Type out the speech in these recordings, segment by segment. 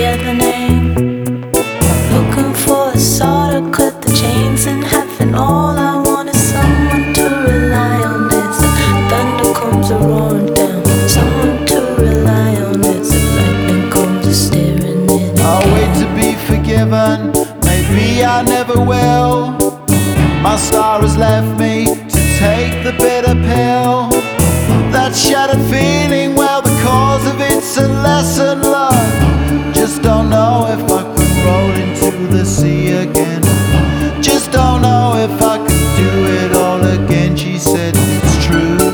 hear the name. Looking for a saw to cut the chains in half, and all I want is someone to rely on. As the thunder comes roaring down, someone to rely on. As the lightning comes staring in. I'll wait to be forgiven, maybe I never will. My star has left me to take the bitter pill. That shattered feeling, well, the cause of it's a lesson learned. Just don't know if I could roll into the sea again. Just don't know if I could do it all again. She said it's true.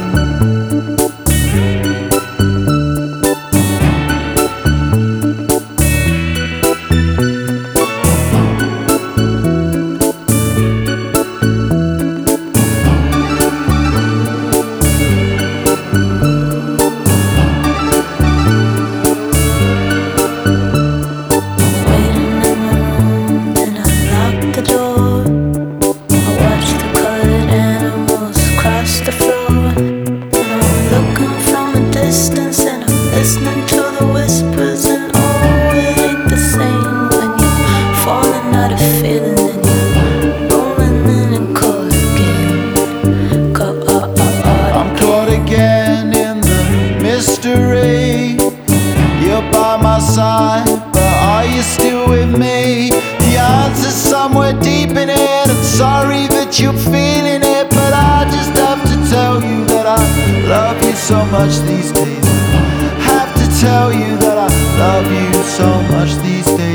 Listening to the whispers, and oh, it ain't the same when you're falling out of feeling and you're rolling in and caught again. I'm caught again in the mystery. You're by my side, but are you still with me? The answer's somewhere deep in it. I'm sorry that you're feeling it, but I just have to tell you that I love you so much these days. Tell you that I love you so much these days.